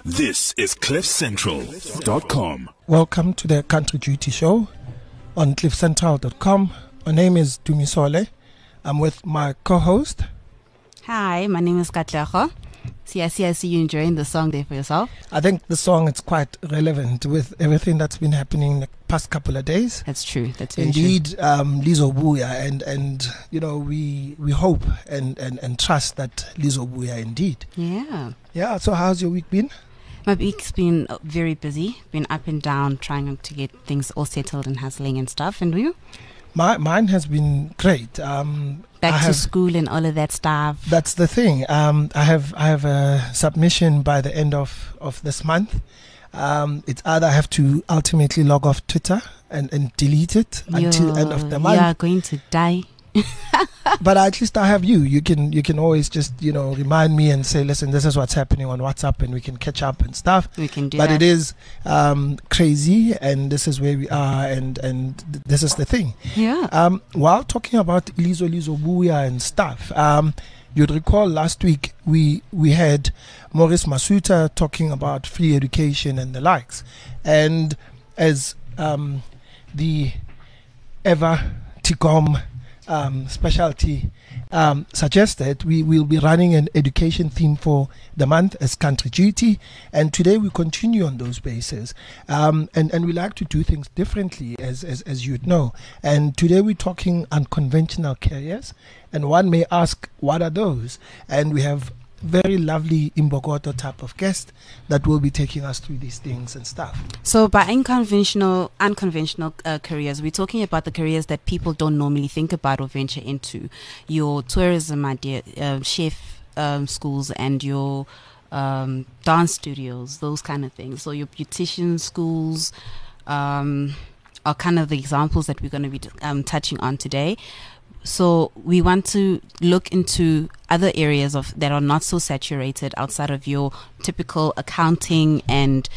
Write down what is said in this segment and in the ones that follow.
This is CliffCentral.com. Welcome to the Country Duty Show on CliffCentral.com. My name is Dumisole. I'm with my co-host. Hi, my name is Katlego. I see you enjoying the song there for yourself. I think the song is quite relevant with everything that's been happening the past couple of days. That's true. That's very Indeed, true. Lizo Buya, and you know, we hope and trust that Lizo Buya indeed. Yeah. Yeah, so how's your week been? My week's been very busy. Been up and down, trying to get things all settled and hustling and stuff. And you? Mine has been great. Back to school and all of that stuff. That's the thing. I have a submission by the end of this month. It's either I have to ultimately log off Twitter and delete it until end of the month. You are going to die. But at least I have you. You can always just, remind me and say, listen, this is what's happening on WhatsApp, and we can catch up and stuff. We can do but that. It is crazy, and this is where we are, and this is the thing. Yeah. While talking about Lizo Buya and stuff, you'd recall last week we had Maurice Masuta talking about free education and the likes. And as the Eva Ticom specialty suggested, we will be running an education theme for the month as Country Duty, and today we continue on those bases, and we like to do things differently, as you'd know. And today we're talking unconventional careers, and one may ask, what are those? And we have very lovely Imbokodo type of guest that will be taking us through these things and stuff. So by unconventional careers, we're talking about the careers that people don't normally think about or venture into. Your tourism idea, chef schools, and your dance studios, those kind of things. So your beautician schools are kind of the examples that we're going to be touching on today. So we want to look into other areas that are not so saturated outside of your typical accounting and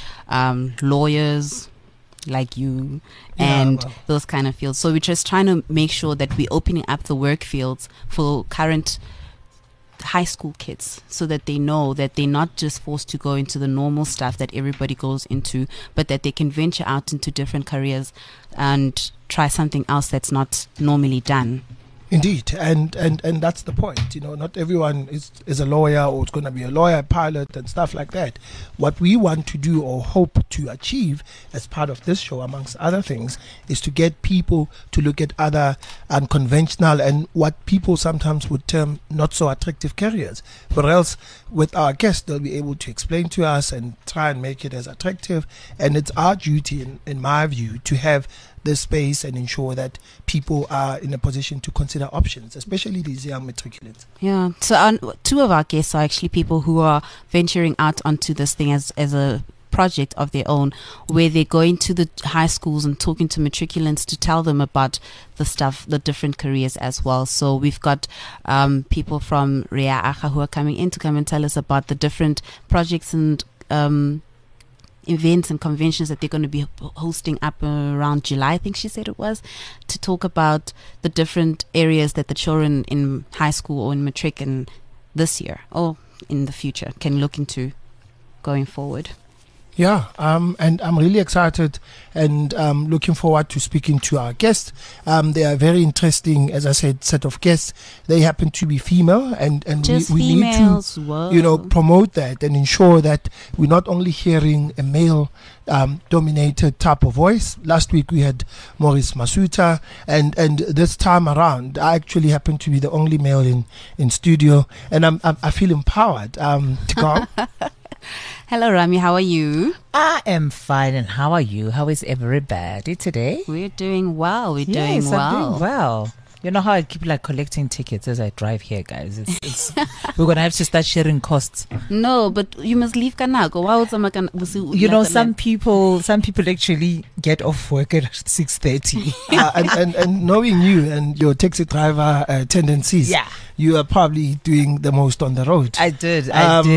lawyers like you and those kind of fields. So we're just trying to make sure that we're opening up the work fields for current high school kids, so that they know that they're not just forced to go into the normal stuff that everybody goes into, but that they can venture out into different careers and try something else that's not normally done. Indeed, and that's the point. Not everyone is a lawyer or is going to be a lawyer, pilot, and stuff like that. What we want to do or hope to achieve as part of this show, amongst other things, is to get people to look at other unconventional and what people sometimes would term not so attractive careers. But else, with our guests, they'll be able to explain to us and try and make it as attractive. And it's our duty, in my view, to have this space and ensure that people are in a position to consider options, especially these young matriculants. Yeah. So two of our guests are actually people who are venturing out onto this thing as a project of their own, where they're going to the high schools and talking to matriculants to tell them about the different careers as well. So we've got people from Rea Aga who are coming in to come and tell us about the different projects and events and conventions that they're going to be hosting up around July, I think she said it was, to talk about the different areas that the children in high school or in matric and this year or in the future can look into going forward. Yeah, and I'm really excited and looking forward to speaking to our guests. They are very interesting, as I said, set of guests. They happen to be female, and we need to, promote that and ensure that we're not only hearing a male dominated type of voice. Last week we had Maurice Masuta, and this time around I actually happen to be the only male in studio, and I feel empowered to go. Hello, Rami. How are you? I am fine. And how are you? How is everybody today? We're doing well. I'm doing well. You know how I keep collecting tickets as I drive here, guys. It's we're gonna have to start sharing costs. No, but you must leave Kanako. Some people actually get off work at 6:30. and knowing you and your taxi driver tendencies, you are probably doing the most on the road. I did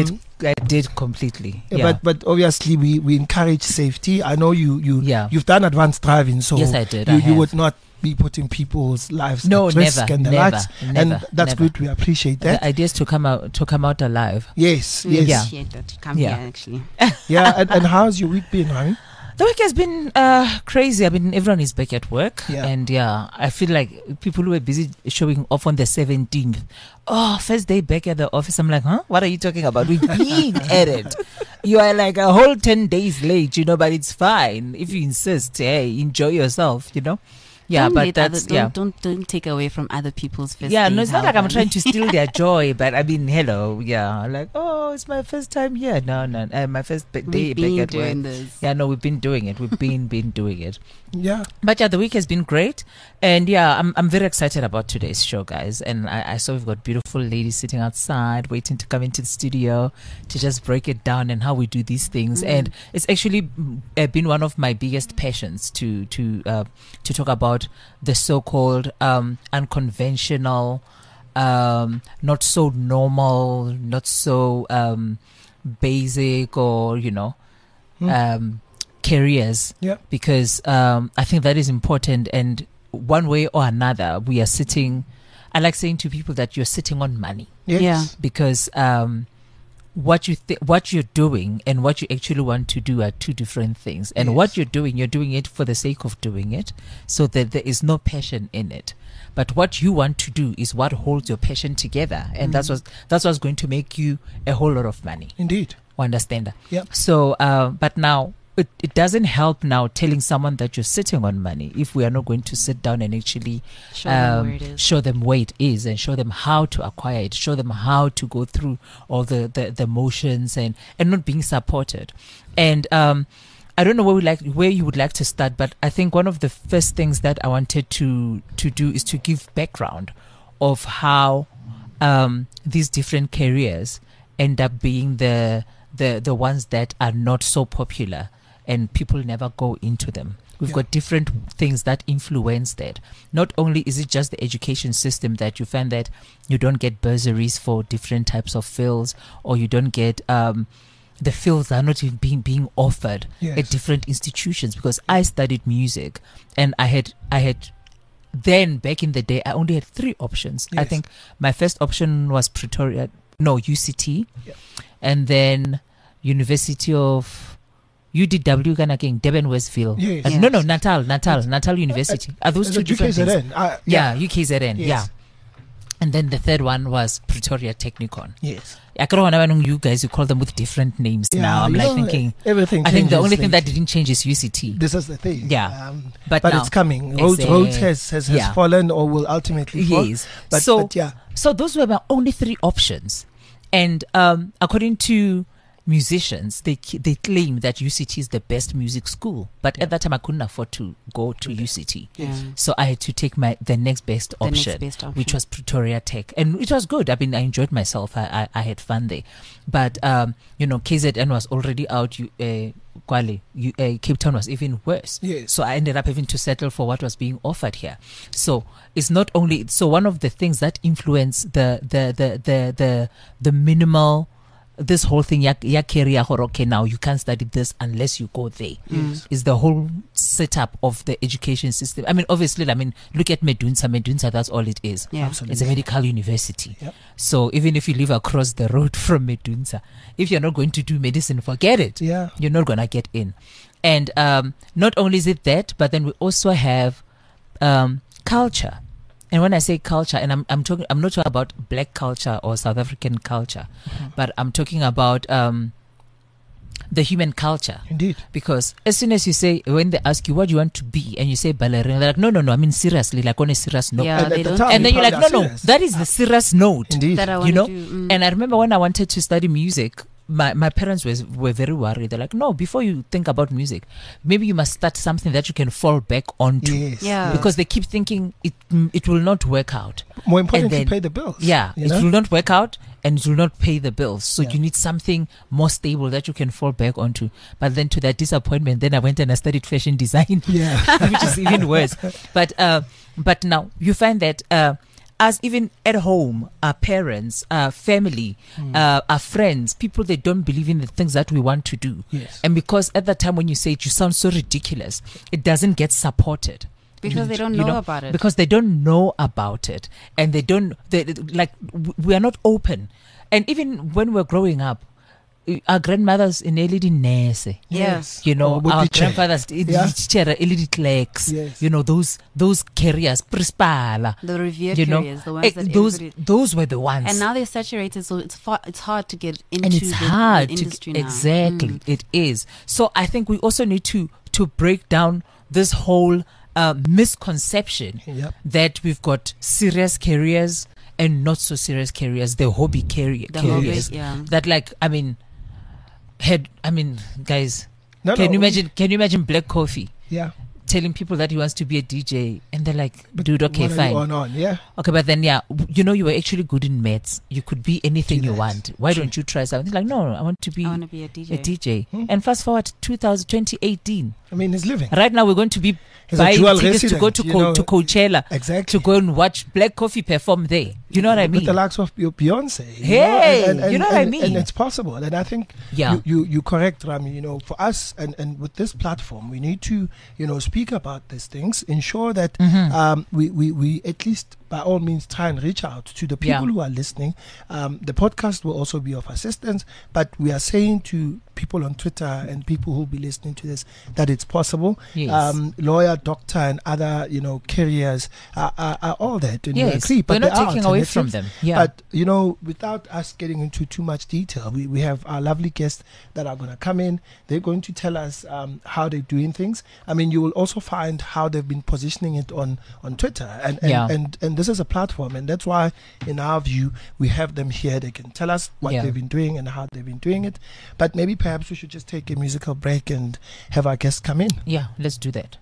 completely. Yeah. But obviously we encourage safety. I know you've done advanced driving, so yes, I did. You would not be putting people's lives No, at risk never, and the never, likes. never, And that's never. good. We appreciate that. The idea is to come out alive. Yes, We yes. Yeah. appreciate that. Come Yeah. here, actually. Yeah, and how's your week been, Rami? The week has been crazy. I mean, everyone is back at work, Yeah. and I feel like people who were busy showing off on the 17th. Oh, first day back at the office. I'm like, huh? What are you talking about? We've been at it. You are like a whole 10 days late, but it's fine if you insist. Hey, enjoy yourself, Yeah, Don't but let that's other, don't take away from other people's first Yeah, no, days, it's not like I'm however. trying to steal their joy, but I mean, hello, yeah, like, oh, it's my first time here. No, my first day We've back been at doing work. this. Yeah, no, we've been doing it. We've been doing it. Yeah. But yeah, the week has been great, and yeah, I'm very excited about today's show, guys. And I saw we've got beautiful ladies sitting outside waiting to come into the studio to just break it down and how we do these things. And it's actually been one of my biggest passions to talk about the so-called unconventional, not so normal, not so basic, or careers. Yeah. Because I think that is important, and one way or another we are sitting. I like saying to people that you're sitting on money, Yes. Yeah. because what you're doing and what you actually want to do are two different things. And Yes. what you're doing it for the sake of doing it, so that there is no passion in it. But what you want to do is what holds your passion together, and that's what's going to make you a whole lot of money. Indeed. Understand? Yep. So, but now it doesn't help now telling someone that you're sitting on money if we are not going to sit down and actually Show them where it is. show them where it is, and show them how to acquire it, show them how to go through all the motions, and not being supported. And I don't know where you would like to start, but I think one of the first things that I wanted to do is to give background of how these different careers end up being the ones that are not so popular, and people never go into them. We've Yeah. got different things that influence that. Not only is it just the education system that you find that you don't get bursaries for different types of fields, or you don't get the fields are not even being offered Yes. at different institutions. Because I studied music, and I had then back in the day I only had 3 options. I Yes. think my first option was UCT, Yeah. and then University of UDW again, Durban Westville. Yes. No, Natal University. Are those Is two it different things? UKZN? Yeah, UKZN. Yes. Yeah. And then the third one was Pretoria Technikon. Yes. I don't know, you guys, you call them with different names now. I'm you like know, thinking, everything. I think the changes only thing that lately. didn't change is UCT. This is the thing. Yeah. But now, it's coming. it's Rhodes a- has yeah. fallen, or will ultimately fall. Yes. But so yeah. So those were my only 3 options. And according to musicians, they claim that UCT is the best music school. But at that time, I couldn't afford to go to UCT. Yeah. So I had to take the next best The next option, best option. which was Pretoria Tech. And it was good. I mean, I enjoyed myself. I had fun there. But, KZN was already out. Kwale, Cape Town was even worse. Yes. So I ended up having to settle for what was being offered here. So it's not only one of the things that influence the minimal, this whole thing, ya career, okay, now you can't study this unless you go there. Yes. Is the whole setup of the education system. I mean, obviously, look at Medunsa, that's all it is. Yeah. Absolutely. It's a medical university. Yep. So even if you live across the road from Medunsa, if you're not going to do medicine, forget it. Yeah. You're not going to get in. And not only is it that, but then we also have culture. And when I say culture, and I'm not talking about black culture or South African culture, but I'm talking about the human culture. Indeed. Because as soon as you say, when they ask you what you want to be, and you say ballerina, they're like, no, I mean seriously, like on a serious note. Yeah, And at they the don't. time, And then you're like, probably no, are serious. that is the serious note. Indeed. That I want You know? to do. And I remember when I wanted to study music, my parents were very worried. They're like, no, before you think about music, maybe you must start something that you can fall back onto. Yes. Yeah. yes. Because they keep thinking it will not work out. More importantly, then- pay the bills. Yeah, you it know? will not work out, and it will not pay the bills. So Yeah. you need something more stable that you can fall back onto. But then to that disappointment, then I went and I studied fashion design, Yeah. which is even worse. But now you find that as even at home, our parents, our family, our friends, people that don't believe in the things that we want to do. Yes. And because at that time when you say it, you sound so ridiculous, it doesn't get supported. Because they don't you know about it. Because they don't know about it, and we are not open. And even when we're growing up, our grandmothers in LED nurse, Yes. Or with our the chair. grandfathers LED clerks, Yes. those carriers, Prispala, The revered you know, carriers, the ones that those were the ones. and now they're saturated, so it's hard to get into and it's the hard industry to now. exactly it is. So I think we also need to break down this whole misconception Yep. that we've got serious careers and not so serious careers, the hobby The hobby, careers yeah. that guys, No, can no, you imagine Black Coffee Yeah. telling people that he wants to be a DJ, and they're like, dude, okay, What are fine. you on? Yeah. Okay, but then, you were actually good in maths. You could be anything Do you that. want. Why don't you try something? He's like, no, I want to be I want to be a DJ. a DJ. Hmm. And fast forward to 2018. I mean, he's living. Right now, we're going to be He's a buying dual tickets to go resident, to Coachella Exactly. to go and watch Black Coffee perform there. You know what I mean? With the likes of Beyonce. Hey, you know what I mean? And it's possible. And I think Yeah. you correct, Rami. For us and with this platform, we need to, speak about these things, ensure that we at least by all means try and reach out to the people Yeah. who are listening. The podcast will also be of assistance, but we are saying to people on Twitter and people who will be listening to this that it's possible. Yes. Lawyer, doctor, and other careers are all that. And we Yes, agree, but we're not there are taking away from alternatives. them. Yeah. But without us getting into too much detail, we have our lovely guests that are going to come in. They're going to tell us how they're doing things. I mean, you will also find how they've been positioning it on Twitter, and this is a platform, and that's why, in our view, we have them here. They can tell us what they've been doing and how they've been doing it. But maybe perhaps we should just take a musical break and have our guests come in. Yeah, let's do that.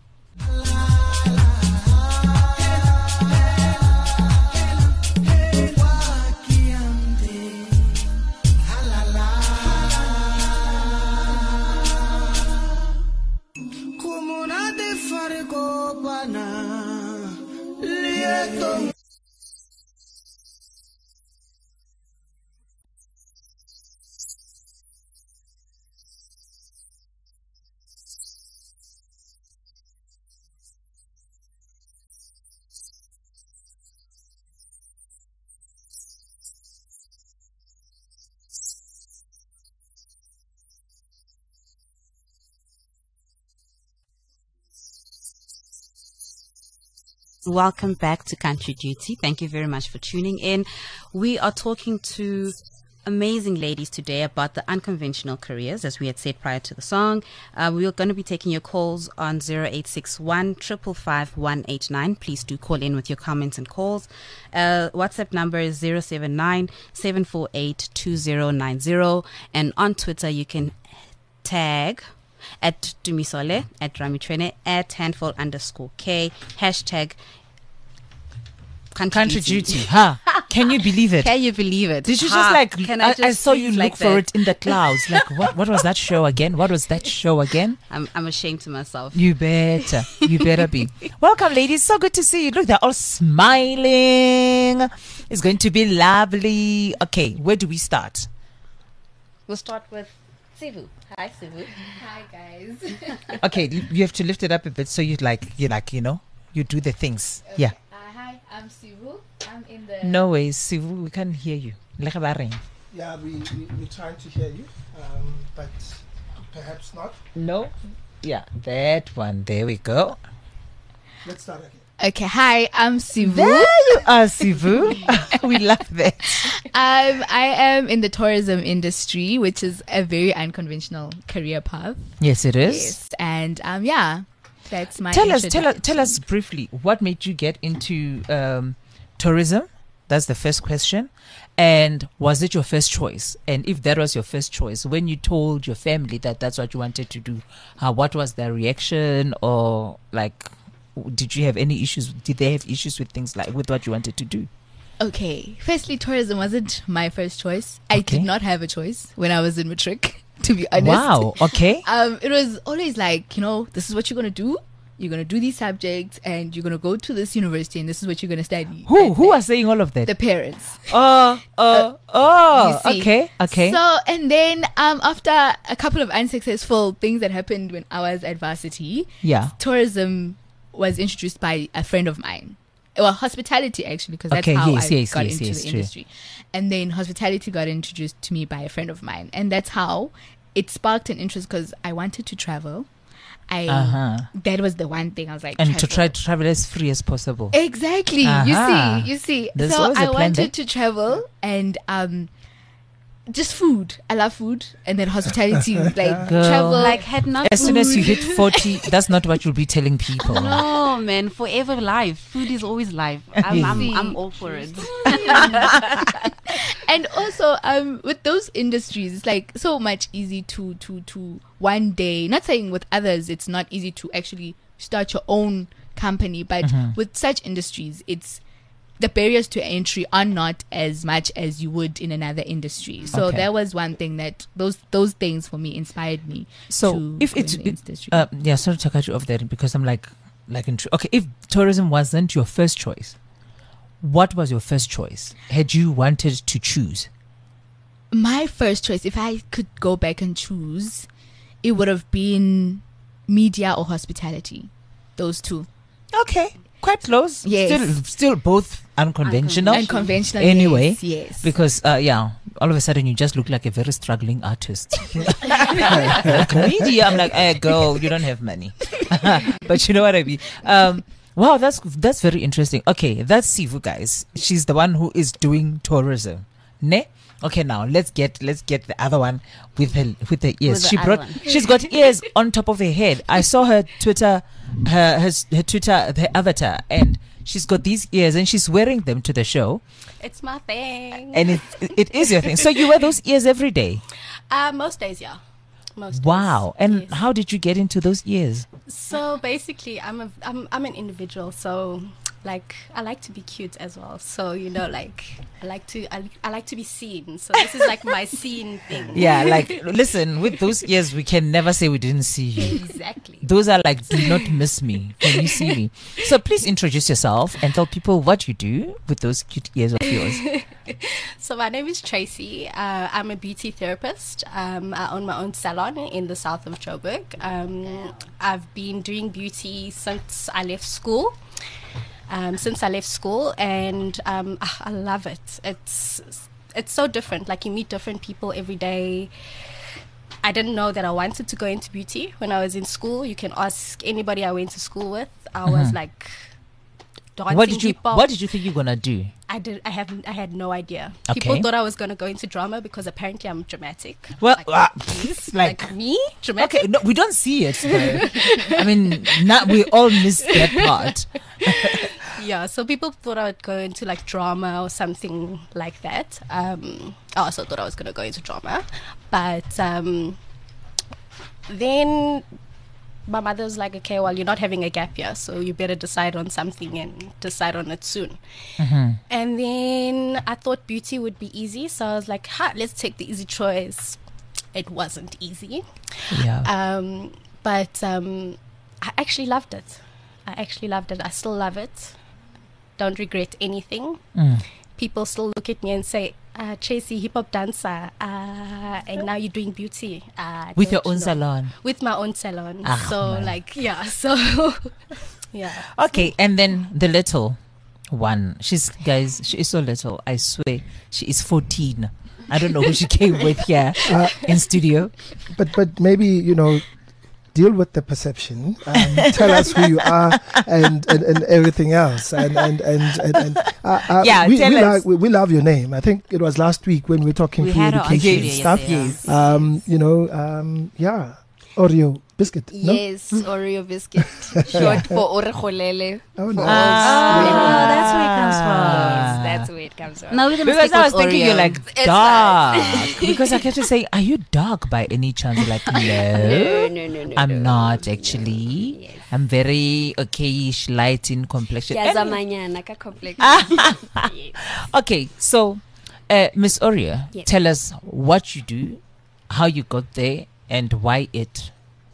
Welcome back to Country Duty. Thank you very much for tuning in. We are talking to amazing ladies today about the unconventional careers, as we had said prior to the song. We are going to be taking your calls on 0861 555 189. Please do call in with your comments and calls. WhatsApp number is 079 748 2090. And on Twitter, you can tag at Dumisole, at Ramitrene, at handful_K, hashtag Country Duty. Can you believe it? Can you believe it? Did you just I saw you sneeze look for it in the clouds. Like, what was that show again? What was that show again? I'm ashamed to myself. You better. You better be. Welcome, ladies. So good to see you. Look, they're all smiling. It's going to be lovely. Okay, where do we start? We'll start with Sivu. Hi, Sivu. Hi guys. Okay, you have to lift it up a bit so you do the things. Okay. Yeah. Hi, I'm Sivu. I'm in the. No way, Sivu, we can't hear you. Yeah, we're trying to hear you, but perhaps not. No. Yeah, that one. There we go. Let's start again. Okay, hi, I'm Sivu. There you are, Sivu. We love that. I am in the tourism industry, which is a very unconventional career path. Yes, it is. Yes, and that's my. Tell us briefly what made you get into tourism. That's the first question. And was it your first choice? And if that was your first choice, when you told your family that that's what you wanted to do, what was their reaction? Or did you have any issues? Did they have issues with things with what you wanted to do? Okay, firstly, tourism wasn't my first choice. I Okay. did not have a choice when I was in matric, to be honest. Wow. Okay. It was always this is what you're going to do. You're going to do these subjects and you're going to go to this university and this is what you're going to study. Who was saying all of that? The parents. You see. Okay. So, and then after a couple of unsuccessful things that happened when I was at varsity, Yeah. tourism was introduced by a friend of mine. Well, hospitality actually, because that's Okay, how yes, I yes, got yes, into yes, the true. industry. And then hospitality got introduced to me by a friend of mine, and that's how it sparked an interest because I wanted to travel. That was the one thing I was like, And to travel. try to travel as free as possible. Exactly. Aha. You see. There's So always a I plan wanted there. to travel and just food. I love food, and then hospitality, like Girl. travel. Like had not As soon as you food. hit 40, that's not what you'll be telling people. No, man, forever live. Food is always live. I'm all for it. And also, with those industries, it's like so much easy to one day. Not saying with others, it's not easy to actually start your own company, but with such industries, it's the barriers to entry are not as much as you would in another industry. So Okay. that was one thing that those things for me inspired me. So to if go it's in the industry. yeah, sorry to cut you off there because I'm like okay, if tourism wasn't your first choice, what was your first choice? Had you wanted to choose? My first choice, if I could go back and choose, it would have been media or hospitality. Those two. Okay, quite close. Yes. Still both unconventional. Unconventional. Anyway, Yes. because yeah, all of a sudden you just look like a very struggling artist. Like media, I'm like, hey, girl, you don't have money. But you know what I mean. Wow, that's very interesting. Okay, that's Sivu, guys. She's the one who is doing tourism. Ne? Okay, now let's get the other one with her ears. With the other one. She's got ears on top of her head. I saw her Twitter, her Twitter, her avatar, and she's got these ears, and she's wearing them to the show. It's my thing. And it is your thing. So you wear those ears every day. Most days, yeah. Most Wow. days, And yes. how did you get into those ears? So basically, I'm an individual. So like I like to be cute as well. So like I like to be seen. So this is like my scene thing. Yeah, like listen, with those ears we can never say we didn't see you. Exactly. Those are like, do not miss me when you see me. So please introduce yourself and tell people what you do with those cute ears of yours. So my name is Tracy. I'm a beauty therapist. I own my own salon in the south of Joburg. I've been doing beauty since I left school. And I love it. It's so different. Like you meet different people every day. I didn't know that I wanted to go into beauty when I was in school. You can ask anybody I went to school with. I was like dancing What did you think you're gonna do? I had no idea. Okay. People thought I was gonna go into drama because apparently I'm dramatic. Well, Please, like- like me, dramatic. Okay, no, we don't see it though. I mean, we all missed that part. Yeah, so people thought I would go into like drama or something like that. I also thought I was gonna go into drama, but then my mother was like, okay, well, you're not having a gap year, so you better decide on something and decide on it soon. And then I thought beauty would be easy, so I was like, let's take the easy choice. It wasn't easy. Yeah. But I actually loved it. I still love it. Don't regret anything. People still look at me and say, Tracy, hip hop dancer, and now you're doing beauty. With your don't own know." salon. With my own salon. Ah, So man. like, yeah, so yeah. Okay, and then the little one. She is so little. I swear, she is 14. I don't know who she came with here in studio. But maybe, deal with the perception. Tell us who you are and everything else. And Yeah, tell us. we love your name. I think it was last week when we were talking We free had her on education studio stuff. yesterday, Yeah, Oreo biscuit. No? Yes, Oreo biscuit. Short for Orekholele. Oh, nice. that's where it comes Yes, from. that's where it comes from. Now we're gonna Because stick I was with thinking Oreo. you're like It's dark. Because I kept on saying, are you dark by any chance? You're like, no. No. I'm not actually. Yes. I'm very okayish, light in complexion. Yazamanyana ka complex. Yes. Okay, so Miss Oreo, Yes. tell us what you do, how you got there, and why it.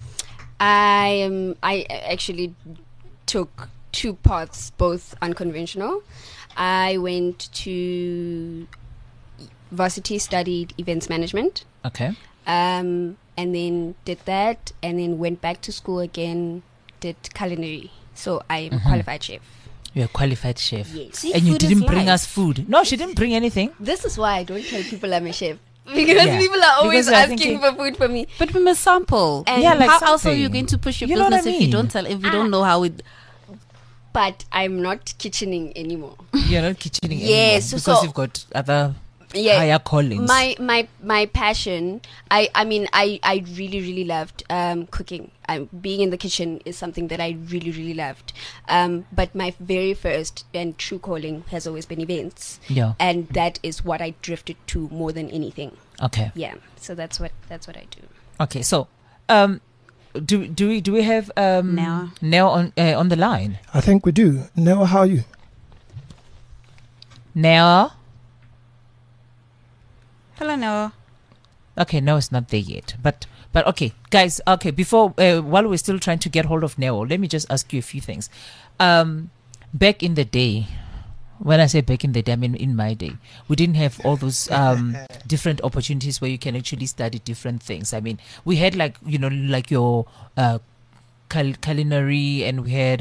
I actually took two paths, both unconventional. I went to varsity, studied events management, Okay. and then did that, and then went back to school again, did culinary. So I'm a qualified chef. You're a qualified chef. Yes. See, And you food is didn't bring life. us food. No, she didn't bring anything. This is why I don't tell people I'm a chef. Because Yeah. people are always Because we are asking thinking- for food from me. But we must sample. And Yeah, like how else are you something. going to push your You know what business I if you mean? don't tell, if you don't know how it? But I'm not kitchening anymore. You're not kitchening Yes, anymore so- because you've got other Yeah. higher callings. My passion, I mean I really loved cooking. Being in the kitchen is something that I really loved. But my very first and true calling has always been events. Yeah. And that is what I drifted to more than anything. Okay. Yeah. So that's what I do. Okay. So, do we have Nell. Nell on the line? I think we do. Nell, how are you? Nell. Hello, no. Okay, no, it's not there yet. But okay, guys. Okay, before while we're still trying to get hold of Neo, let me just ask you a few things. Back in the day, when I say back in the day, I mean in my day, we didn't have all those different opportunities where you can actually study different things. I mean, we had like your culinary, and we had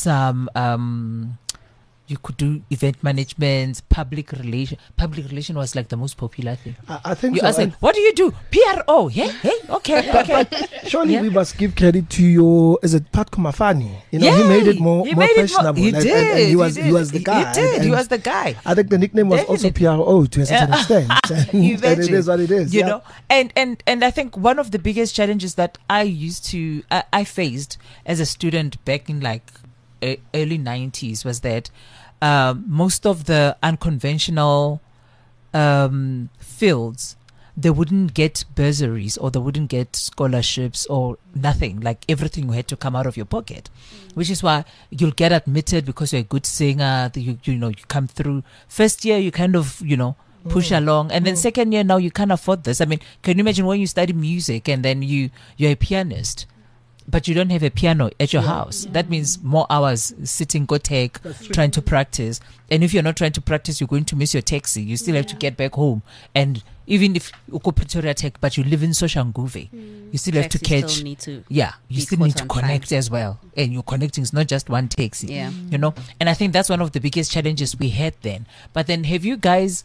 some. You could do event management, public relation. Public relation was like the most popular thing. I think You so. ask like, what do you do? PRO. Yeah. Hey. Okay. Okay. Surely Yeah. we must give credit to your, is it Pat Kumafani? You know, he Yay! made it more He made it more- fashionable. He and did. he was the guy. He did. He And was the guy. I think the nickname was also Definitely. PRO to a certain extent. And it Imagine. is what it is. You yeah. know, and I think one of the biggest challenges that I faced as a student back in like early 90s was that most of the unconventional fields, they wouldn't get bursaries or they wouldn't get scholarships or nothing. Like everything had to come out of your pocket, which is why you'll get admitted because you're a good singer. You come through. First year, you kind of, push along. And then second year, now you can't afford this. I mean, can you imagine when you study music and then you're a pianist, but you don't have a piano at your house? That means more hours sitting Gotek trying to practice. And if you're not trying to practice, you're going to miss your taxi. You still have to get back home. And even if you go Pretoria Tech, but you live in Soshanguve, you still have to Taxis catch. still need to Yeah, you be still caught need to on connect time. as well. And you're connecting is not just one taxi. Yeah. And I think that's one of the biggest challenges we had then. But then have you guys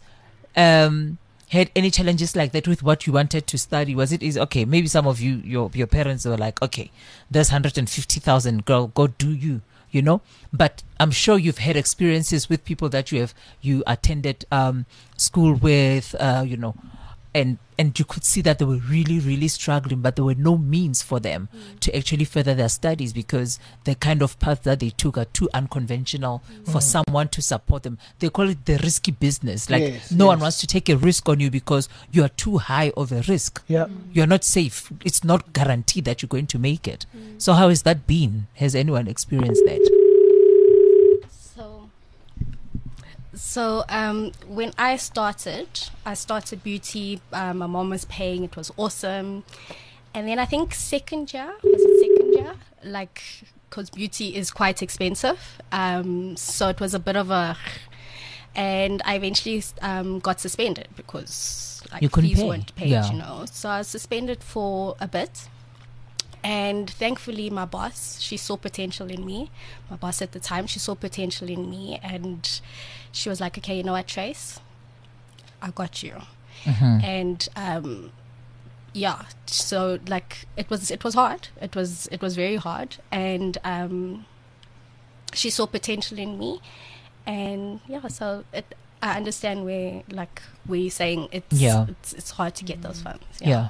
had any challenges like that with what you wanted to study? Was it easy? Okay, maybe some of you, your parents were like, okay, there's 150,000, girl, go do you. But I'm sure you've had experiences with people that you attended school with, and you could see that they were really, really struggling, but there were no means for them to actually further their studies because the kind of path that they took are too unconventional for someone to support them. They call it the risky business. Like Yes, no one yes. wants to take a risk on you because you are too high of a risk. Yeah. You're not safe. It's not guaranteed that you're going to make it. So how has that been? Has anyone experienced that? So when I started beauty. My mom was paying. It was awesome. And then I think second year, like, because beauty is quite expensive. So it was a bit of a, and I eventually got suspended because like You couldn't fees pay. weren't paid, Yeah. So I was suspended for a bit. And thankfully, my boss, she saw potential in me. My boss at the time, she saw potential in me. And she was like, okay, you know what, Trace? I got you. And yeah, so like it was hard. It was very hard. And she saw potential in me. And yeah, so I understand where you're saying it's hard to get those funds. Yeah.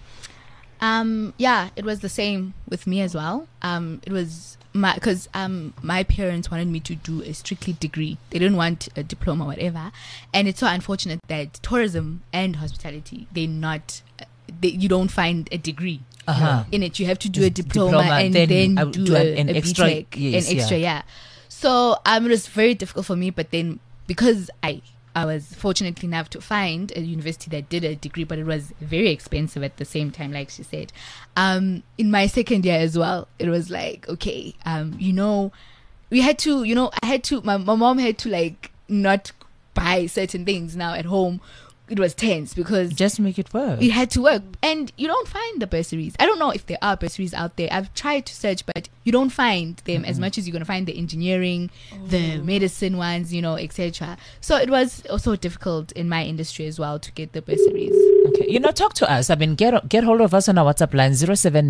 Yeah, it was the same with me as well. It was because my parents wanted me to do a strictly degree. They didn't want a diploma or whatever. And it's so unfortunate that tourism and hospitality, you don't find a degree in it. You have to do a diploma and then do an extra, yeah. So it was very difficult for me. But then because I was fortunate enough to find a university that did a degree, but it was very expensive at the same time, like she said. In my second year as well, it was like, okay, we had to, my mom had to like not buy certain things now at home. It was tense because Just make it work. it had to work. And you don't find the bursaries. I don't know if there are bursaries out there. I've tried to search, but you don't find them as much as you're going to find the engineering, the medicine ones, etc. So it was also difficult in my industry as well to get the bursaries. Okay, talk to us. I mean, get hold of us on our WhatsApp line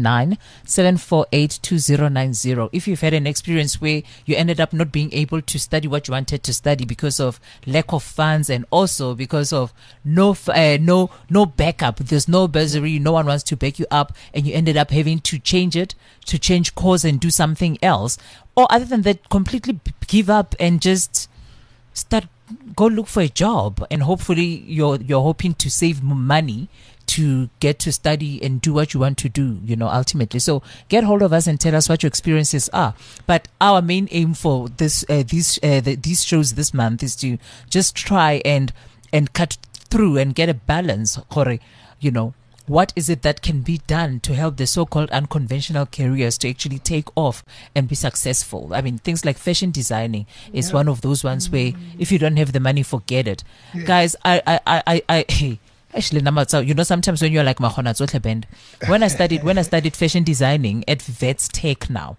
079-748-2090. If you've had an experience where you ended up not being able to study what you wanted to study because of lack of funds and also because of no backup. There's no bursary. No one wants to back you up, and you ended up having to change course and do something else, or other than that, completely give up and just go look for a job, and hopefully you're hoping to save money to get to study and do what you want to do, ultimately. So get hold of us and tell us what your experiences are. But our main aim for these shows this month is to just try and cut through and get a balance, what is it that can be done to help the so-called unconventional careers to actually take off and be successful? I mean, things like fashion designing is one of those ones where if you don't have the money, forget it. Yeah. Guys, I actually, sometimes when you're like Mahona Zotle Band, when I studied fashion designing at Vets Tech now,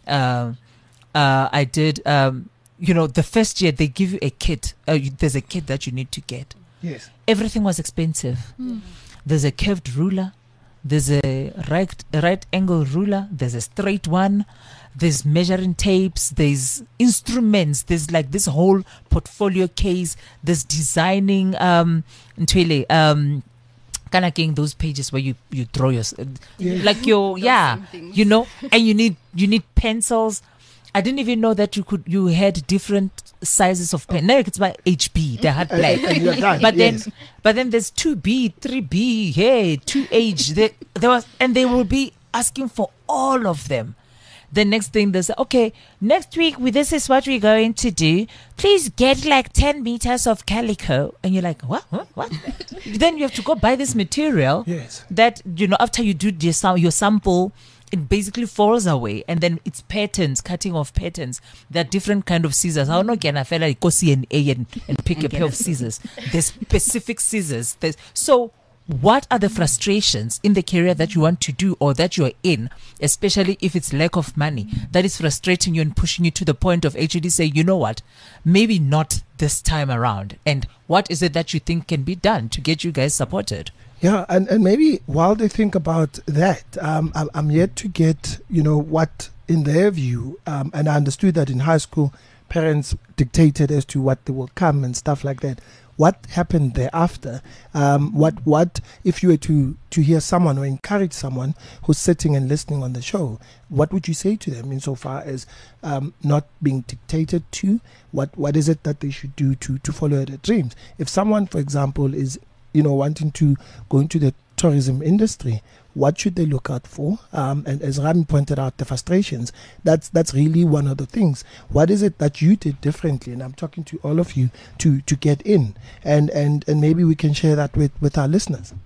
I did, the first year they give you a kit. There's a kit that you need to get. Yes. Everything was expensive. There's a curved ruler, there's a right angle ruler, there's a straight one, there's measuring tapes, there's instruments, there's like this whole portfolio case, there's designing kind of getting those pages where you draw your like your and you need pencils. I didn't even know that you had different sizes of pen. Now it's by HB, they had black. But then there's 2B, 3B, 2H. They will be asking for all of them. The next thing they say, okay, next week this is what we're going to do. Please get like 10 meters of calico. And you're like, what? Then you have to go buy this material. Yes. That, after you do your sample, it basically falls away, and then it's patterns, cutting off patterns. There are different kind of scissors. How no can I feel like go see an A and pick a pair of scissors? There's specific scissors. So what are the frustrations in the career that you want to do or that you're in, especially if it's lack of money, that is frustrating you and pushing you to the point of actually say, you know what, maybe not this time around? And what is it that you think can be done to get you guys supported? Yeah, and maybe while they think about that, I'm yet to get, what in their view, and I understood that in high school, parents dictated as to what they will come and stuff like that. What happened thereafter? What if you were to hear someone or encourage someone who's sitting and listening on the show, what would you say to them insofar as not being dictated to? What is it that they should do to follow their dreams? If someone, for example, is wanting to go into the tourism industry, what should they look out for? And as Rami pointed out, the frustrations, that's really one of the things. What is it that you did differently? And I'm talking to all of you to get in. And maybe we can share that with our listeners.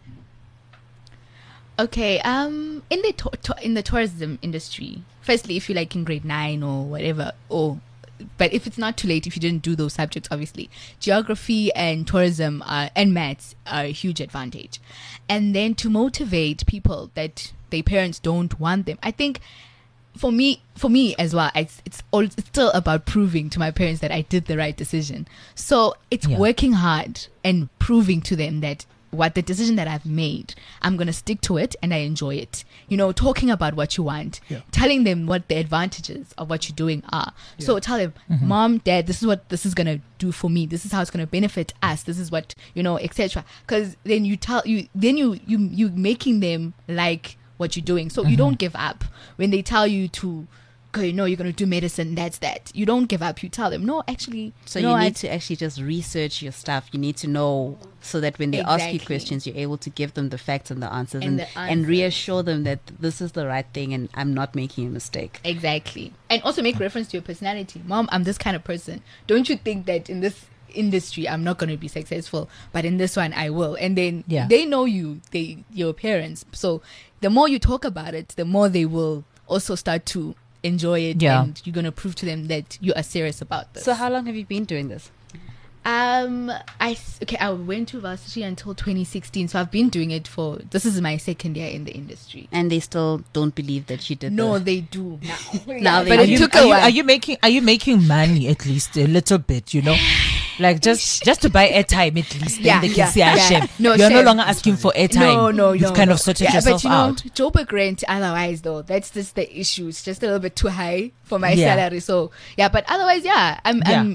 Okay, in the tourism industry, firstly, if you're like in grade 9 or whatever, but if it's not too late, if you didn't do those subjects, obviously, geography and tourism and maths are a huge advantage. And then to motivate people that their parents don't want them, I think for me as well, it's still about proving to my parents that I did the right decision. So it's working hard and proving to them that what the decision that I've made, I'm going to stick to it and I enjoy it. Talking about what you want, telling them what the advantages of what you're doing are. Yeah. So tell them, Mom, Dad, this is what this is going to do for me. This is how it's going to benefit us. This is what, etc. Because then you making them like what you're doing. So you don't give up when they tell you to, you're going to do medicine, that's that. You don't give up. You tell them, no, actually. So you need to actually just research your stuff. You need to know so that when they ask you questions, you're able to give them the facts and the answers and reassure them that this is the right thing and I'm not making a mistake. Exactly. And also make reference to your personality. Mom, I'm this kind of person. Don't you think that in this industry I'm not going to be successful, but in this one I will? And then they know your parents. So the more you talk about it, the more they will also start to enjoy it, and you're going to prove to them that you are serious about this. So how long have you been doing this? I went to varsity until 2016, so I've been doing it this is my second year in the industry. And they still don't believe that she did No, that. they do now. Now they But do. it took a while. Are you making money at least a little bit? You know, like just to buy airtime at least. Yeah, Then they can see yeah. Hashem. No, You're no Shem. longer asking for airtime. No, You've kind of sorted yourself but you out. know, Joburg rent otherwise though, that's just the issue. It's just a little bit too high for my Yeah. salary. So yeah, but otherwise, yeah, Yeah.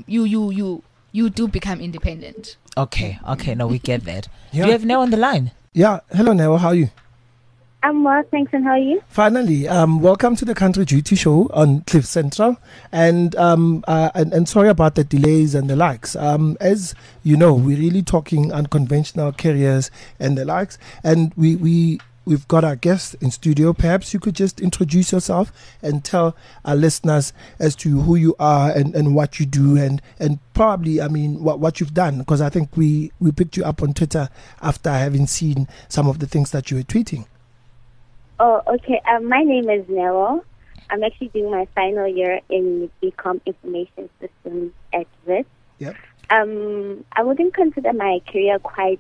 you do become independent. Okay, no, we get that. Yeah. Do you have Neo on the line? Yeah. Hello, Neo. How are you? I'm well, thanks, and how are you? Finally, welcome to the Country Duty Show on Cliff Central, and sorry about the delays and the likes. As you know, we're really talking unconventional careers and the likes, and we've got our guest in studio. Perhaps you could just introduce yourself and tell our listeners as to who you are and what you do, and probably, I mean, what you've done, because I think we picked you up on Twitter after having seen some of the things that you were tweeting. Oh, okay. My name is Nero. I'm actually doing my final year in BCom Information Systems at WIT. Yep. I wouldn't consider my career quite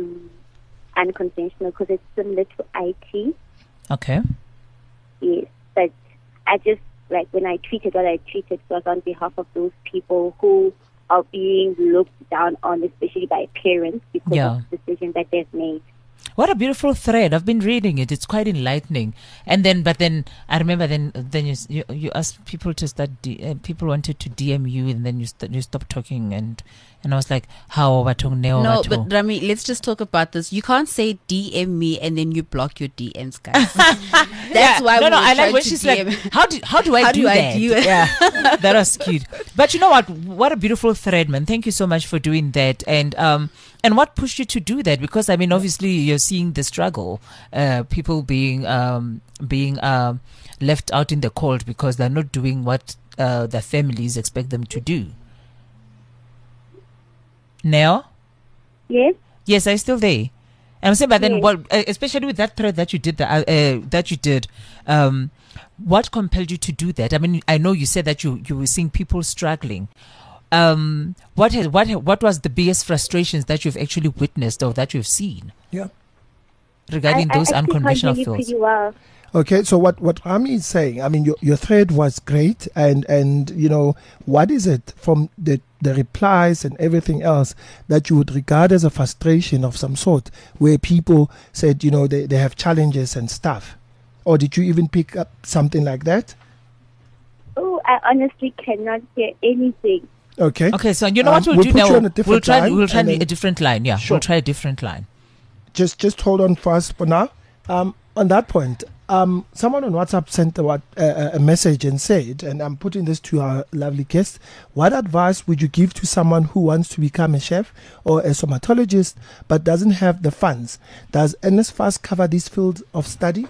unconventional because it's similar to IT. Okay. Yes, but I just, like, when I tweeted what I tweeted was on behalf of those people who are being looked down on, especially by parents, because of the decision that they've made. What a beautiful thread. I've been reading it. It's quite enlightening. And then, but then I remember then you asked people to start. People wanted to DM you, and then you stopped talking, and I was like, how batong neo? No, but Rami, let's just talk about this. You can't say DM me and then you block your DMs, guys. That's why. No, I like trying when to she's DM. like, how do I do that? Yeah, that was cute. But you know what? What a beautiful thread, man. Thank you so much for doing that. And what pushed you to do that? Because I mean, obviously, you're seeing the struggle, people being left out in the cold because they're not doing what their families expect them to do. Neo? Yes? Yes, I'm still there. I'm saying, but then, Yes. what, especially with that thread that you did, what compelled you to do that? I mean, I know you said that you were seeing people struggling. What was the biggest frustrations that you've actually witnessed or that you've seen? Yeah. Regarding those I unconventional can't hear you fields. pretty well. Okay, so what Rami is saying, I mean, your thread was great, and you know, what is it from the replies and everything else that you would regard as a frustration of some sort, where people said, you know, they have challenges and stuff? Or did you even pick up something like that? Oh, I honestly cannot hear anything. Okay. Okay, so you know what we'll we'll do put now? you on a different line, We'll try and then- a different line. Yeah, Sure. we'll try a different line. Just hold on for us for now. On that point, someone on WhatsApp sent a message and said, and I'm putting this to our lovely guest, what advice would you give to someone who wants to become a chef or a somatologist but doesn't have the funds? Does NSFAS cover this field of study?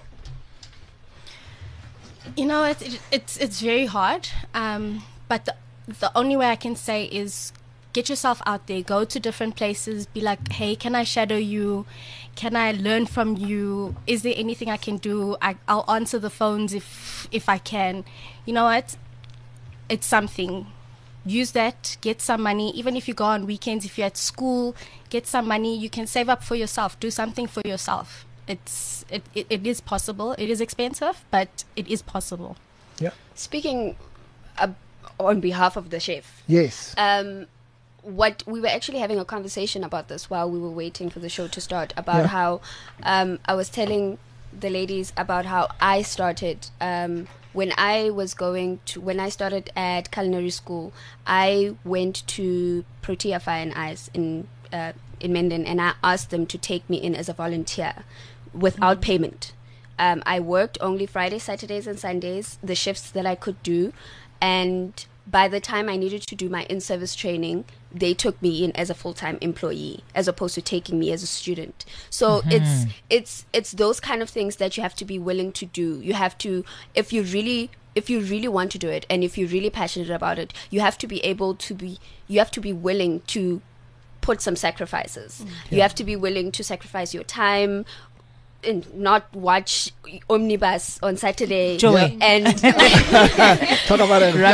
You know, it's very hard. But the only way I can say is get yourself out there, go to different places, be like, hey, can I shadow you? Can I learn from you? Is there anything I can do? I'll answer the phones if I can. You know what? It's something. Use that, get some money. Even if you go on weekends, if you're at school, get some money. You can save up for yourself. Do something for yourself. It is possible. It is expensive, but it is possible. Yeah. Speaking on behalf of the chef, Yes. what we were actually having a conversation about this while we were waiting for the show to start, about how I was telling the ladies about how I started when I started at culinary school. I went to Protea Fire and Ice in Menden, and I asked them to take me in as a volunteer without payment. I worked only Fridays, Saturdays and Sundays, the shifts that I could do, and by the time I needed to do my in-service training, they took me in as a full-time employee as opposed to taking me as a student. So it's those kind of things that you have to be willing to do. You have to, if you really want to do it, and if you're really passionate about it, you have to be willing to put some sacrifices. You have to be willing to sacrifice your time, not watch Omnibus on Saturday. Joey. And Talk about it.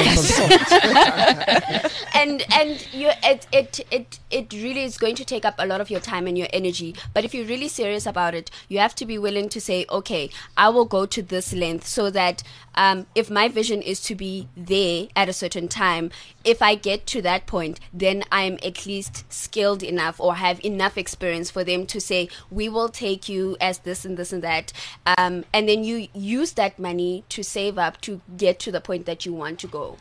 and it really is going to take up a lot of your time and your energy. But if you're really serious about it, you have to be willing to say, okay, I will go to this length so that if my vision is to be there at a certain time, if I get to that point, then I'm at least skilled enough or have enough experience for them to say, we will take you as this and this and that. And then you use that money to save up to get to the point that you want to go.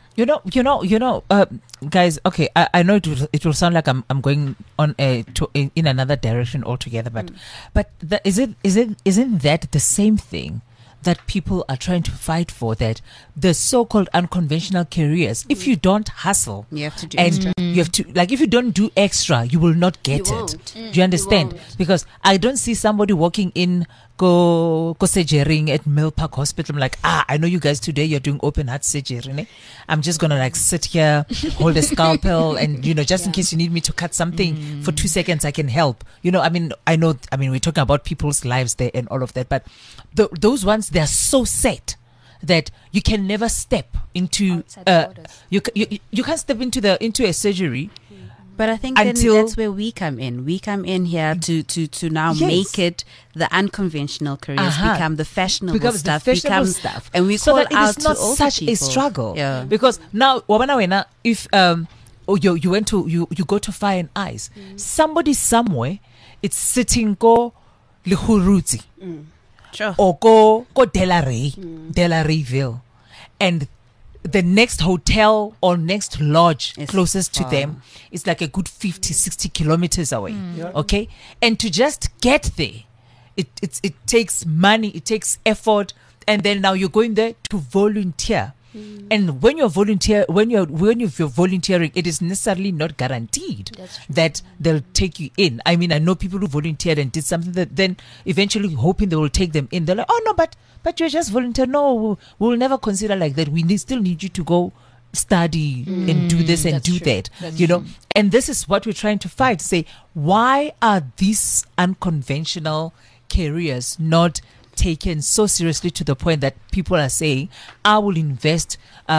Guys, okay, I know it will sound like I'm going on in another direction altogether, but isn't that the same thing that people are trying to fight for, that the so-called unconventional careers, if you don't hustle, You have to do and extra. you have to, like, if you don't do extra, you will not get You it. won't. Do you understand? won't. Because I don't see somebody walking in go surgery at Mill Park Hospital. I'm like, I know you guys today you're doing open heart surgery. Ne? I'm just gonna like sit here, hold a scalpel, and just in case you need me to cut something for 2 seconds, I can help. I mean, we're talking about people's lives there and all of that, but those ones, they're so set that you can never step into Outside the borders. you can't step into a surgery. But I think then Until- that's where we come in. We come in here to now Yes. make it the unconventional careers become the fashionable Becomes stuff. the fashionable stuff, And we so call that it out is not to all such the a people. struggle. Yeah. Because now, wabana, if you went to you go to Fire and Ice, somebody somewhere, it's sitting go Lihuruzi Sure. or go Delareyville, and the next hotel or next lodge It's closest to far. them is like a good 50, 60 kilometers away. Okay, and to just get there, it takes money, it takes effort, and then now you're going there to volunteer. And when you're volunteering, it is necessarily not guaranteed that they'll take you in. I mean, I know people who volunteered and did something that then eventually hoping they will take them in. They're like, oh no, but you're just volunteer. No, we'll never consider like that. We still need you to go study and do this and do that. And this is what we're trying to fight. Say, why are these unconventional careers not taken so seriously to the point that people are saying, I will invest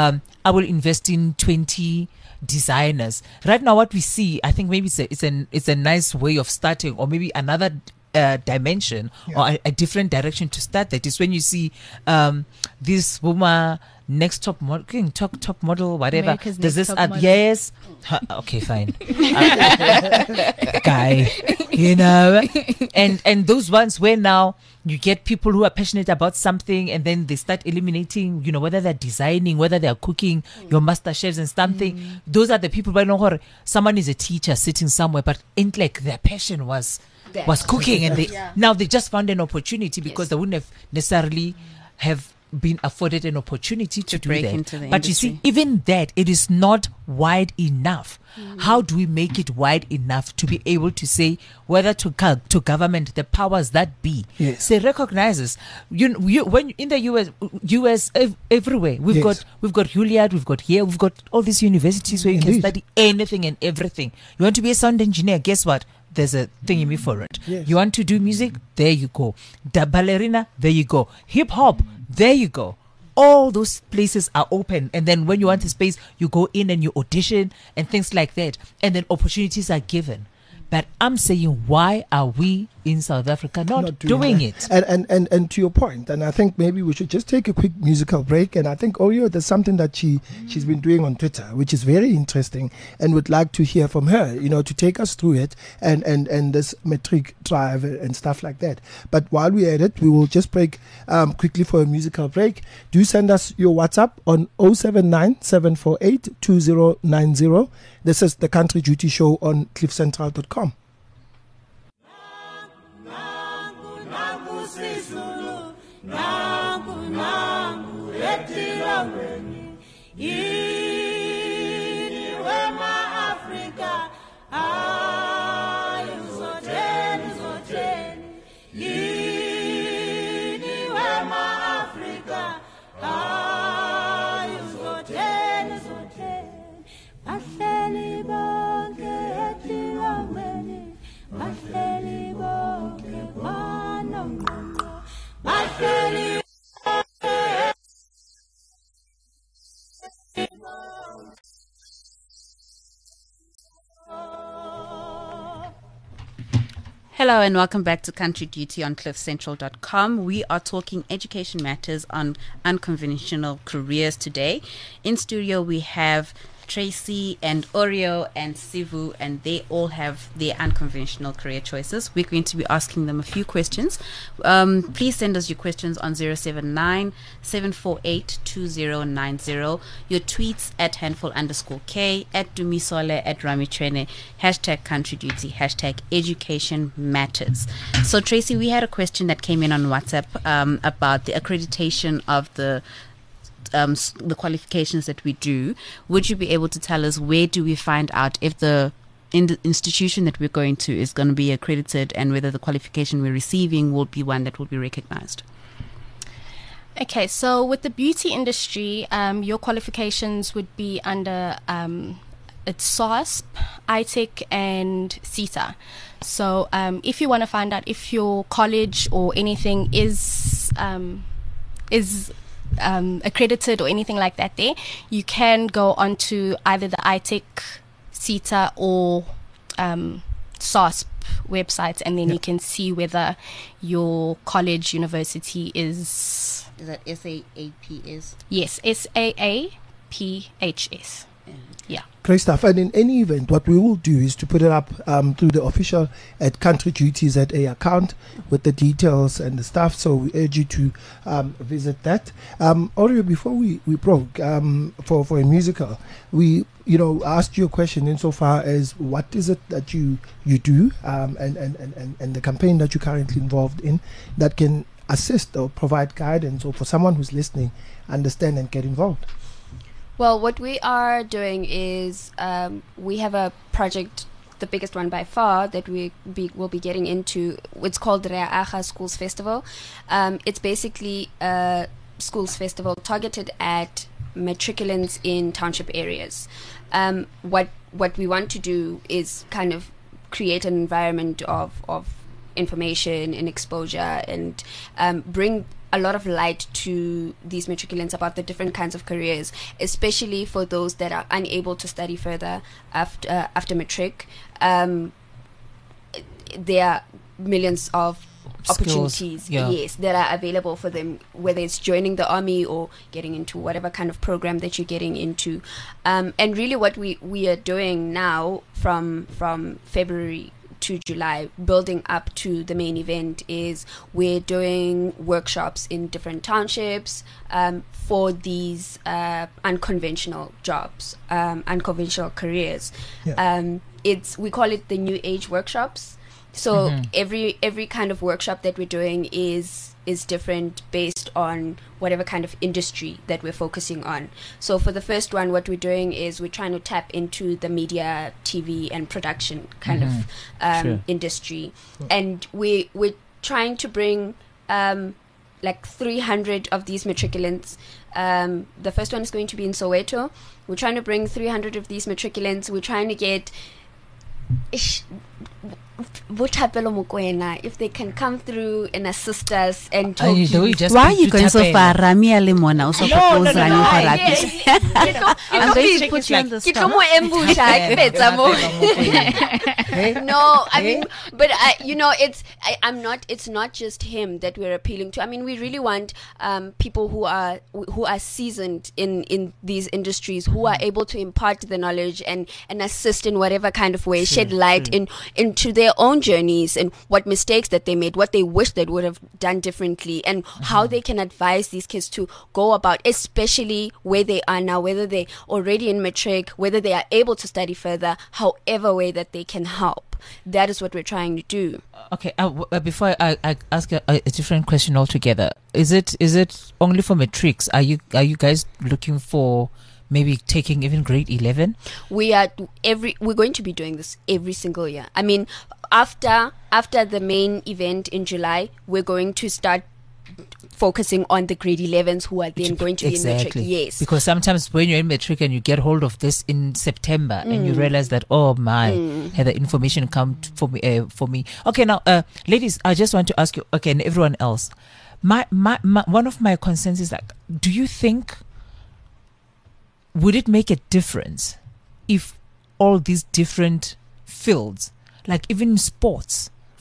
in 20 designers. Right now, what we see, I think maybe it's a nice way of starting, or maybe another dimension or a different direction to start that is when you see this woman next top model, whatever. America's Does Next this Top Model. yes? Okay, fine. Guy, and those ones where now you get people who are passionate about something, and then they start eliminating, whether they're designing, whether they're cooking, your master chefs and something. Those are the people where someone is a teacher sitting somewhere, but ain't like their passion was cooking, and now they just found an opportunity because they wouldn't have necessarily have been afforded an opportunity to do break that. into the But you see, industry. even that, it is not wide enough. How do we make it wide enough to be able to say whether to government, the powers that be, Yes. say recognizes when in the US everywhere we've got Juilliard, we've got all these universities where you can Indeed. study anything and everything. You want to be a sound engineer? Guess what? There's a thingy for it. Yes. You want to do music? There you go. The ballerina? There you go. Hip hop? There you go. All those places are open, and then when you want a space, you go in and you audition and things like that, and then opportunities are given. But I'm saying, why are we in South Africa not doing it? And to your point, and I think maybe we should just take a quick musical break. And I think there's something that she's been doing on Twitter, which is very interesting, and would like to hear from her, to take us through it and this metric drive and stuff like that. But while we're at it, we will just break quickly for a musical break. Do send us your WhatsApp on 079 748 2090. This is the Country Duty Show on cliffcentral.com. Bahleli bonke kwanongqo Hello and welcome back to Country Duty on cliffcentral.com. We are talking education matters on unconventional careers today. In studio we have Tracy and Oreo and Sivu, and they all have their unconventional career choices. We're going to be asking them a few questions. Please send us your questions on 079-748-2090. Your tweets at handful_K, at Dumisole, at Ramichene, #CountryDuty, #Education Matters. So Tracy, we had a question that came in on WhatsApp about the accreditation of the qualifications that we do. Would you be able to tell us where do we find out if the institution that we're going to is going to be accredited, and whether the qualification we're receiving will be one that will be recognized? Okay, so with the beauty industry, your qualifications would be under it's SASP, ITIC, and CETA. So if you want to find out if your college or anything is accredited or anything like that, there you can go onto either the ITIC, CETA, or SASP websites, and then you can see whether your college, university is that SAAPS? Yes, SAAPHS. Yeah. Great stuff. And in any event, what we will do is to put it up through the official at Country Duties @A account with the details and the stuff. So we urge you to visit that. Oreo, before we broke for a musical, we asked you a question insofar as what is it that you do and the campaign that you're currently involved in that can assist or provide guidance, or for someone who's listening, understand and get involved. Well, what we are doing is we have a project, the biggest one by far, that we will be getting into. It's called Rea Aga Schools Festival. It's basically a schools festival targeted at matriculants in township areas. What we want to do is kind of create an environment of information and exposure, and bring a lot of light to these matriculants about the different kinds of careers, especially for those that are unable to study further after matric. There are millions of opportunities, yes, that are available for them, whether it's joining the army or getting into whatever kind of program that you're getting into. And really what we are doing now from February to July, building up to the main event, is we're doing workshops in different townships for these unconventional jobs, unconventional careers. We call it the New Age workshops. So every kind of workshop that we're doing is different based on whatever kind of industry that we're focusing on. So for the first one, what we're doing is we're trying to tap into the media, TV, and production kind of industry. And we're trying to bring like 300 of these matriculants. The first one is going to be in Soweto. We're trying to bring 300 of these matriculants. We're trying to get if they can come through and assist us and talk. Why are you going so far? Rami Alimona also propose Rami I'm going to put you on the spot. No, I mean, but it's not just him that we're appealing to. I mean, we really want people who are seasoned in these industries, who are able to impart the knowledge and assist in whatever kind of way, shed light into their own journeys and what mistakes that they made, what they wish they would have done differently, and how they can advise these kids to go about, especially where they are now, whether they're already in matric, whether they are able to study further, however way that they can help. That is what we're trying to do. Okay, before I ask a different question altogether, is it only for matrics? Are you guys looking for maybe taking even grade 11? We're going to be doing this every single year. I mean, after the main event in July, we're going to start focusing on the grade 11s who are then going to be in matric. Yes, because sometimes when you're in matric and you get hold of this in September and you realize that, oh my, had the information come for me. Okay, now ladies, I just want to ask you, okay, and everyone else, my one of my concerns is like, do you think, would it make a difference if all these different fields, like even sports,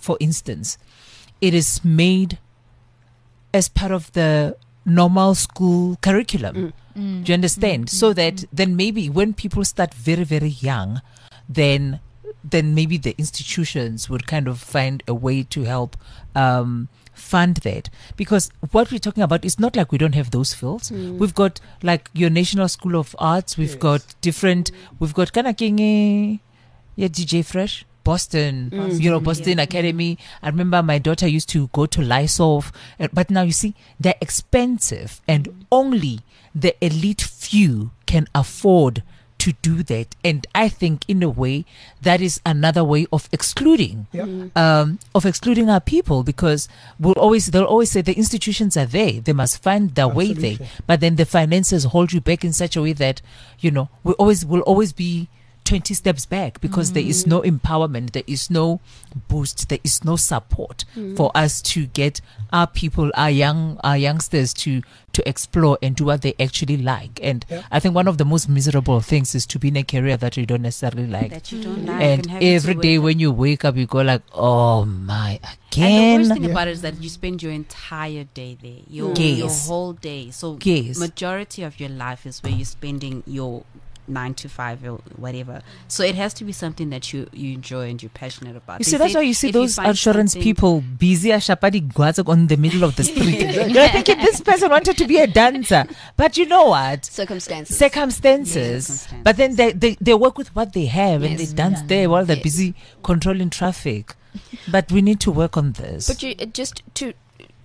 for instance, it is made as part of the normal school curriculum. Do you understand? So that then maybe when people start very, very young, then maybe the institutions would kind of find a way to help fund that. Because what we're talking about is not like we don't have those fields. We've got like your National School of Arts. We've got different. We've got Kanakinge, DJ Fresh. Boston Academy. I remember my daughter used to go to Lysof, but now you see they're expensive, and only the elite few can afford to do that. And I think, in a way, that is another way of excluding, our people, because they'll always say the institutions are there; they must find their way there. But then the finances hold you back in such a way that will always be 20 steps back, because there is no empowerment, there is no boost, there is no support for us to get our people, our youngsters to explore and do what they actually like. And I think one of the most miserable things is to be in a career that you don't necessarily like. That you don't like. And every day when you wake up, you go like, oh my, again. And the worst thing about it is that you spend your entire day there, your whole day. So majority of your life is where you're spending your 9 to 5 or whatever. So it has to be something that you enjoy and you're passionate about. You see, that's why you see those insurance people busy as Shapadi Guazak on the middle of the street. You're thinking this person wanted to be a dancer, but you know what? Circumstances. But then they work with what they have, and they dance there while they're busy controlling traffic. But we need to work on this. But just to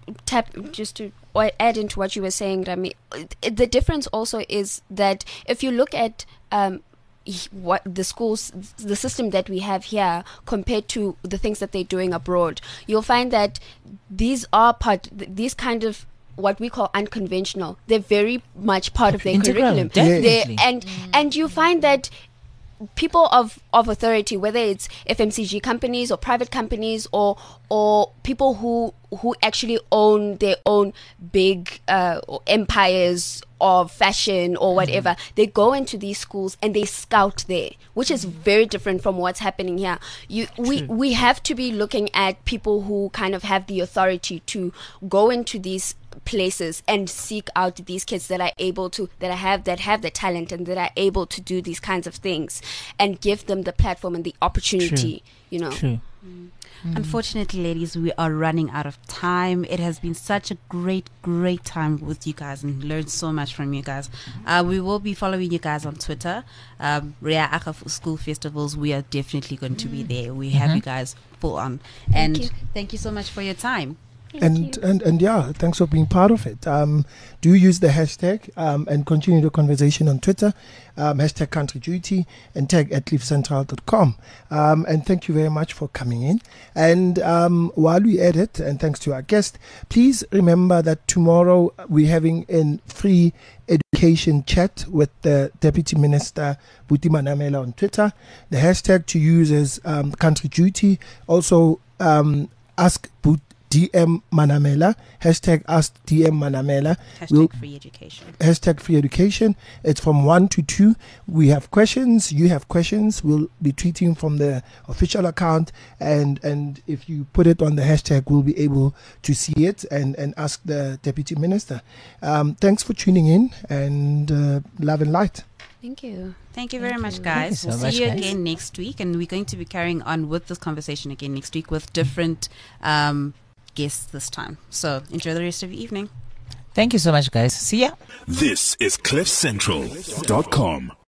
add into what you were saying, Rami, the difference also is that if you look at what the schools, the system that we have here compared to the things that they're doing abroad, you'll find that these kind of what we call unconventional, they're very much part of their curriculum. And you find that people of authority, whether it's FMCG companies or private companies or people who actually own their own big empires of fashion or whatever, they go into these schools and they scout there, which is very different from what's happening here. We have to be looking at people who kind of have the authority to go into these places and seek out these kids that are able to, that have the talent and that are able to do these kinds of things, and give them the platform and the opportunity. True. Unfortunately, ladies, we are running out of time. It has been such a great time with you guys, and learned so much from you guys. We will be following you guys on Twitter. Rea Akafu School Festivals, we are definitely going to be there. We have you guys full on. And thank you so much for your time. And thanks for being part of it. Do use the hashtag and continue the conversation on Twitter, hashtag Country Duty, and tag at cliffcentral.com. And thank you very much for coming in. And while we edit, and thanks to our guest, please remember that tomorrow we're having a free education chat with the Deputy Minister Buti Manamela on Twitter. The hashtag to use is Country Duty. Also, ask DM Manamela, hashtag Ask DM Manamela. Hashtag free education. Hashtag free education. It's from 1 to 2. We have questions. You have questions. We'll be tweeting from the official account. And if you put it on the hashtag, we'll be able to see it and ask the Deputy Minister. Thanks for tuning in, and love and light. Thank you. Thank you very much, guys. We'll see you again next week, and we're going to be carrying on with this conversation again next week with different guests this time. So enjoy the rest of your evening. Thank you so much, guys. See ya. This is CliffCentral.com.